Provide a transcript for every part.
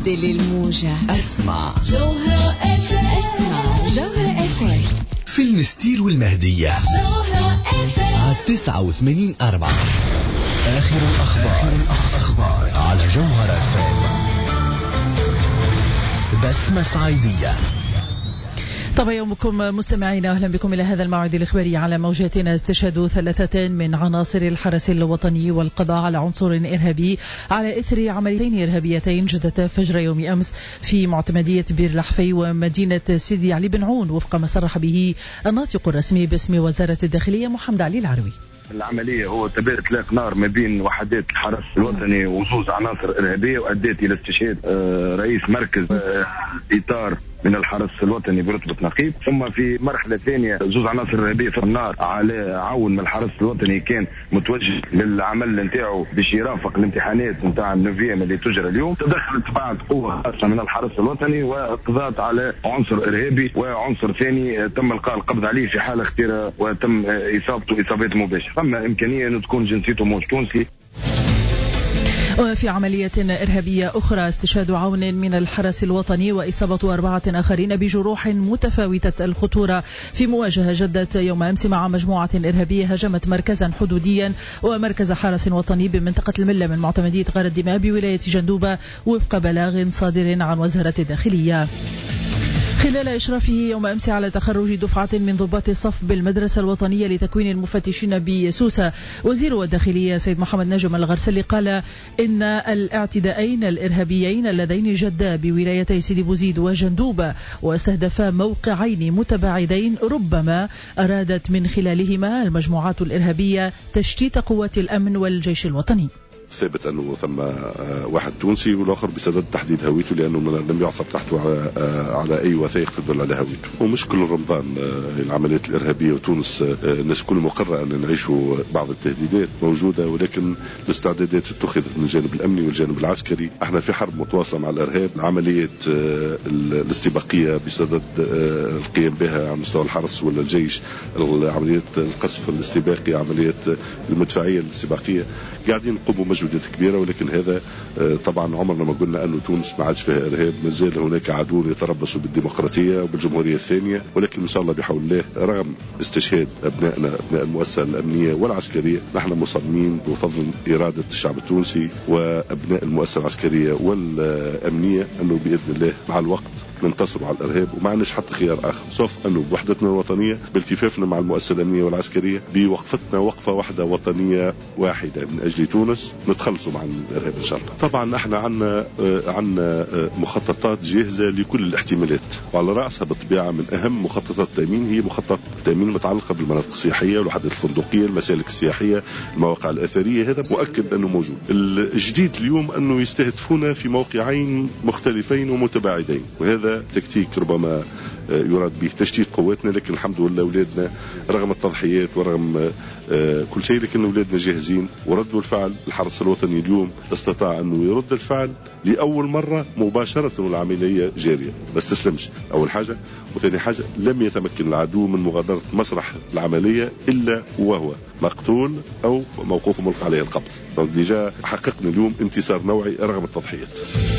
بدل الموجة. اسمع جوهرة FM. اسمع جوهرة FM في المستير والمهدية. جوهرة FM على 89.4. آخر الأخبار على جوهرة FM. بسمة صعيدية. طبعا يومكم مستمعينا، أهلا بكم إلى هذا الموعد الإخباري على موجاتنا. استشهاد 3 من عناصر الحرس الوطني والقضاء على عنصر إرهابي على إثر عمليتين إرهابيتين جدتا فجر يوم أمس في معتمدية بير لحفي ومدينة سيدي علي بن عون، وفق ما صرح به الناطق الرسمي باسم وزارة الداخلية محمد علي العروي. العملية هو تبادل إطلاق نار ما بين وحدات الحرس الوطني وزوز عناصر إرهابية، وأدت إلى استشهاد رئيس مركز إطار من الحرس الوطني برتبة نقيب. ثم في مرحلة ثانية زوز عناصر إرهابية في النار على عون من الحرس الوطني كان متوجه للعمل نتاعو باش يرافق الامتحانات نتاع النوفيام اللي تجرى اليوم. تدخلت بعض قوة خاصة من الحرس الوطني وقضت على عنصر إرهابي وعنصر ثاني تم إلقاء القبض عليه في حالة اختيار وتم إصابته إصابات مباشرة. ثم إمكانية أن تكون جنسيته مش تونسي. وفي عملية إرهابية أخرى استشهاد عون من الحرس الوطني وإصابة 4 آخرين بجروح متفاوتة الخطورة في مواجهة جدت يوم أمس مع مجموعة إرهابية هجمت مركزا حدوديا ومركز حرس وطني بمنطقة الملة من معتمدية غار الدماء بولاية جندوبة، وفق بلاغ صادر عن وزارة الداخلية. خلال إشرافه يوم أمس على تخرج دفعة من ضباط الصف بالمدرسة الوطنية لتكوين المفتشين بسوسة، وزير الداخلية سيد محمد نجم الغرسلي قال إن الاعتداءين الإرهابيين اللذين جدا بولايتي سيدي بوزيد وجندوبة واستهدفا موقعين متباعدين ربما أرادت من خلالهما المجموعات الإرهابية تشتيت قوات الأمن والجيش الوطني. ثابت أنه ثم واحد تونسي والآخر بسبب تحديد هويته، لأنه لم يعثر تحته على أي وثائق تدل على هويته. ومش كل رمضان العمليات الإرهابية وتونس الناس كل مقرة أن نعيشوا بعض التهديدات موجودة، ولكن الاستعدادات اتخذت من الجانب الأمني والجانب العسكري. احنا في حرب متواصلة مع الإرهاب. عملية الاستباقية بصدد القيام بها على مستوى الحرس ولا الجيش، عملية القصف الاستباقي، عملية المدفعية الاستباقية، قاعدين نقوموا مجهودات كبيرة. ولكن هذا طبعا عمرنا ما قلنا أنه تونس ما عادش فيها إرهاب، ما زال هناك عدوون يتربصوا بالديمقراطية وبالجمهورية الثانية. ولكن إن شاء الله بحول الله رغم استشهاد أبنائنا أبناء المؤسسة الأمنية والعسكرية، نحن مصممين بفضل إرادة الشعب التونسي وأبناء المؤسسة العسكرية والأمنية أنه بإذن الله مع الوقت ننتصر على الإرهاب، وما عندناش حتى خيار آخر سوف أنه بوحدتنا الوطنية بالتفافنا مع المؤسسة الأمنية والعسكرية بوقفتنا وقفة واحدة وطنية واحدة من أجل تونس نتخلصوا مع الإرهاب إن شاء الله. طبعا احنا عندنا مخططات جاهزة لكل الاحتمالات، وعلى رأسها بالطبيعة من أهم مخططات التأمين هي مخطط التأمين المتعلقة بالمناطق السياحية والوحدات الفندقية، المسالك السياحية، المواقع الأثرية. هذا مؤكد أنه موجود. الجديد اليوم أنه يستهدفون في موقعين مختلفين ومتباعدين، وهذا تكتيك ربما يراد به تشتيت قواتنا. لكن الحمد لله أولادنا رغم التضحيات ورغم كل شيء، لكن أولادنا جاهزين وردوا الفعل. الحرس الوطني اليوم استطاع أنه يرد الفعل لأول مرة مباشرة والعملية جارية، ما استسلمش أول حاجة. وثاني حاجة لم يتمكن العدو من مغادرة مسرح العملية إلا وهو مقتول أو موقوف ملقى عليه القبض. ديجا حققنا اليوم انتصار نوعي رغم التضحيات.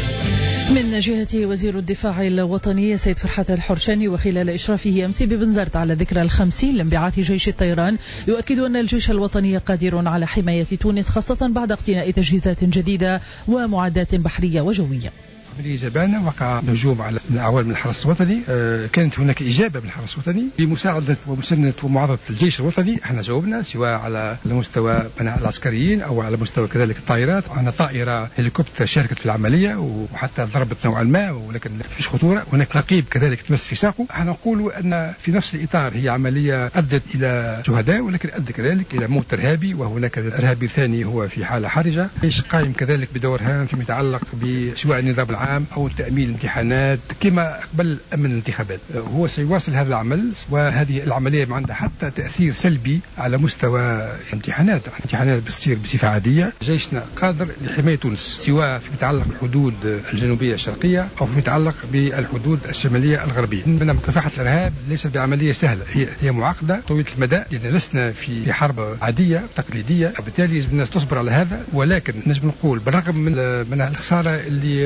من جهة وزير الدفاع الوطني سيد فرحات الحرشاني وخلال إشرافه أمس ببنزرت على ذكرى 50 لانبعاث جيش الطيران، يؤكد أن الجيش الوطني قادر على حماية تونس، خاصة بعد اقتناء تجهيزات جديدة ومعدات بحرية وجوية. عملية جبانة وقع هجوم على أعوان من الحرس الوطني. كانت هناك إجابة من الحرس الوطني بمساعدة ومساندة ومعارضة الجيش الوطني. احنا جاوبنا سواء على مستوى بناء العسكريين أو على مستوى كذلك الطائرات. عندنا طائرة هليكوبتر شاركت في العملية وحتى ضربت نوعا ما، ولكن ما فيش خطورة. هناك رقيب كذلك تمس في ساقه. احنا نقول أن في نفس الإطار هي عملية أدت إلى شهداء، ولكن أدت كذلك إلى موت إرهابي، وهناك إرهابي ثاني هو في حالة حرجة. الجيش قائم كذلك بدور هام فيما يتعلق بسواء النظام العام أو تأمين الامتحانات كما قبل أمن الانتخابات. هو سيواصل هذا العمل، وهذه العملية عندها حتى تأثير سلبي على مستوى الامتحانات بتصير بصفة عادية. جيشنا قادر لحماية تونس سواء فيما يتعلق بالحدود الجنوبية الشرقية أو فيما يتعلق بالحدود الشمالية الغربية. من مكافحة الإرهاب ليست بعملية سهلة، هي معقدة طويلة المدى، لأن لسنا في حرب عادية تقليدية، وبالتالي يجب الناس تصبر على هذا. ولكن نجم نقول بالرغم من الخسارة اللي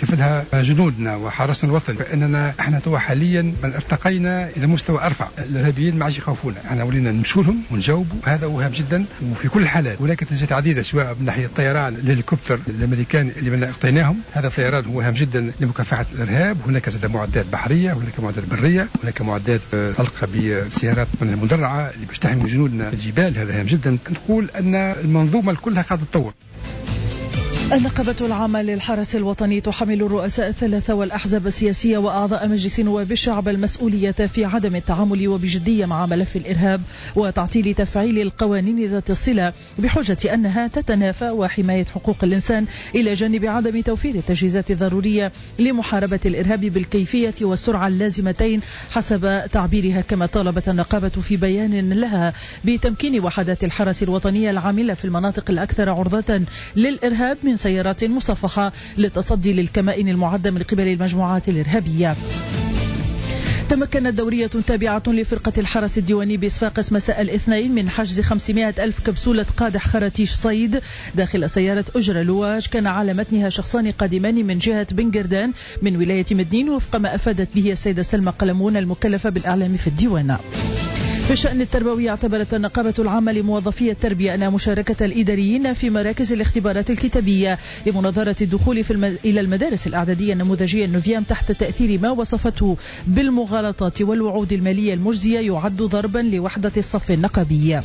كفلها جنودنا وحرسنا الوطن، فإننا احنا توا حاليا من ارتقينا إلى مستوى أرفع. الإرهابيين ما عادش يخافونا، احنا ولينا نمشوا لهم ونجاوبوا، هذا مهم جدا. وفي كل الحالات هناك تنجيات عديدة، سواء من ناحية الطيران الهليكوبتر الأمريكاني اللي من اقتناهم، هذا الطيران هو هام جدا لمكافحة الإرهاب. هناك زاد معدات بحرية، هناك معدات برية، هناك معدات تلقى بسيارات من المدرعة اللي باش تحمي جنودنا الجبال، هذا هام جدا. نقول أن المنظومة كلها قاعدة تتطور. النقابة العامة للحرس الوطني تحمل الرؤساء الثلاثة والأحزاب السياسية وأعضاء مجلس نواب الشعب المسؤولية في عدم التعامل وبجدية مع ملف الإرهاب وتعطيل تفعيل القوانين ذات الصلة بحجة أنها تتنافى وحماية حقوق الإنسان إلى جانب عدم توفير التجهيزات الضرورية لمحاربة الإرهاب بالكيفية والسرعة اللازمتين حسب تعبيرها. كما طالبت النقابة في بيان لها بتمكين وحدات الحرس الوطني العاملة في المناطق الأكثر عرضة للإرهاب من سيارات مصفحة للتصدي للكمائن المعدة من قبل المجموعات الإرهابية. تمكنت دورية تابعة لفرقة الحرس الديواني بصفاقس مساء الاثنين من حجز 500 ألف كبسولة قادح خرطيش صيد داخل سيارة أجرة لواج كان على متنها شخصان قادمان من جهة بنجردان من ولاية مدنين، وفق ما أفادت به السيدة سلمى قلمون المكلفة بالإعلام في الديوان. في الشأن التربوي، اعتبرت النقابة العامة لموظفي التربية أن مشاركة الإداريين في مراكز الاختبارات الكتابية لمناظرة الدخول إلى المدارس الإعدادية النموذجية النوفيام تحت تأثير ما وصفته بالمغالطات والوعود المالية المجزية يعد ضربا لوحدة الصف النقابي.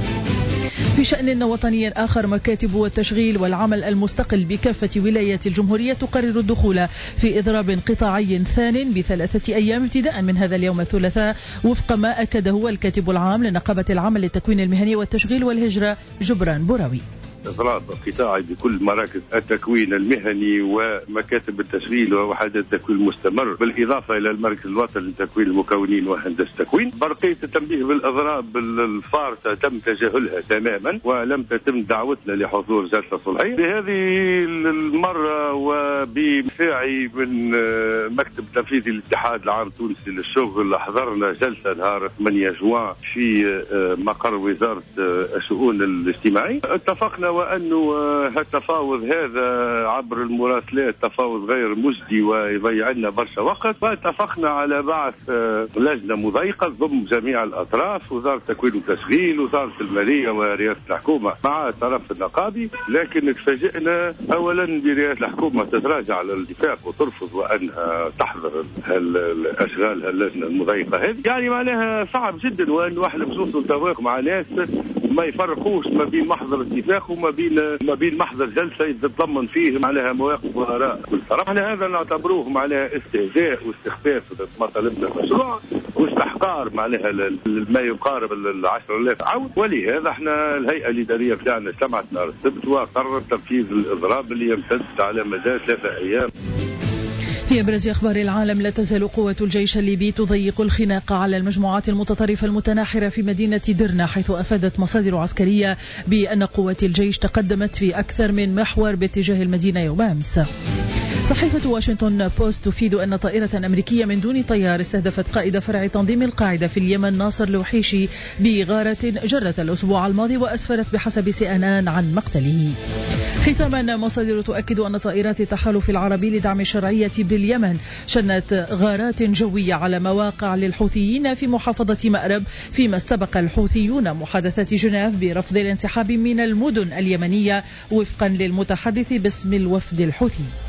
في شأن وطني آخر، مكاتب والتشغيل والعمل المستقل بكافة ولايات الجمهورية تقرر الدخول في إضراب قطاعي ثان ب3 أيام ابتداء من هذا اليوم الثلاثاء، وفق ما أكده الكاتب العام لنقابة العمل للتكوين المهني والتشغيل والهجرة جبران بوراوي. إضراب قطاعي بكل مراكز التكوين المهني ومكاتب التشغيل ووحدات التكوين المستمر، بالإضافة إلى المركز الوطني لتكوين المكونين وهندسة التكوين. برقية التنبيه بالإضراب الفارطة تم تجاهلها تماما ولم تتم دعوتنا لحضور جلسة صلحية. بهذه المرة وبمساعي من مكتب تنفيذي الاتحاد العام التونسي للشغل حضرنا جلسة نهار 8 جوان في مقر وزارة الشؤون الاجتماعية. اتفقنا وأنه التفاوض هذا عبر المراسلات تفاوض غير مجدي ويضيع لنا برشا وقت، واتفقنا على بعث لجنة مضيقة تضم جميع الأطراف، وزارة التكوين والتشغيل، وزارة المالية ورئاسة الحكومة مع الطرف النقابي. لكن تفاجئنا أولا برئاسة الحكومة تتراجع على الاتفاق وترفض وأنها تحضر الأشغال اللجنة المضيقة هذه. يعني معناها صعب جدا، وأنه احنا بصوص نتفاوض مع ناس ما يفرقوش ما بين محضر اتفاق وما بين محضر جلسة يتضمن فيه معناها مواقف وآراء. بالصراحة احنا هذا نعتبروه معناها استهزاء واستخفاف مطالبنا المشروع واستحقار معناها ما يقارب 10,000 عود. ولهذا احنا الهيئة الإدارية بتاعنا اجتمعت نهار السبت وقررت تنفيذ الإضراب اللي يمتد على مدى 3 أيام. في أبرز أخبار العالم، لا تزال قوة الجيش الليبي تضيق الخناق على المجموعات المتطرفة المتناحرة في مدينة درنا، حيث أفادت مصادر عسكرية بأن قوات الجيش تقدمت في أكثر من محور باتجاه المدينة يوم أمس. صحيفة واشنطن بوست تفيد أن طائرة أمريكية من دون طيار استهدفت قائد فرع تنظيم القاعدة في اليمن ناصر الوحيشي بغارة جرت الأسبوع الماضي، وأسفرت بحسب CNN عن مقتله. ختاما، مصادر تؤكد أن طائرات التحالف العربي لدعم الشرعية باليمن شنت غارات جوية على مواقع للحوثيين في محافظة مأرب، فيما استبق الحوثيون محادثات جنيف برفض الانسحاب من المدن اليمنية وفقا للمتحدث باسم الوفد الحوثي.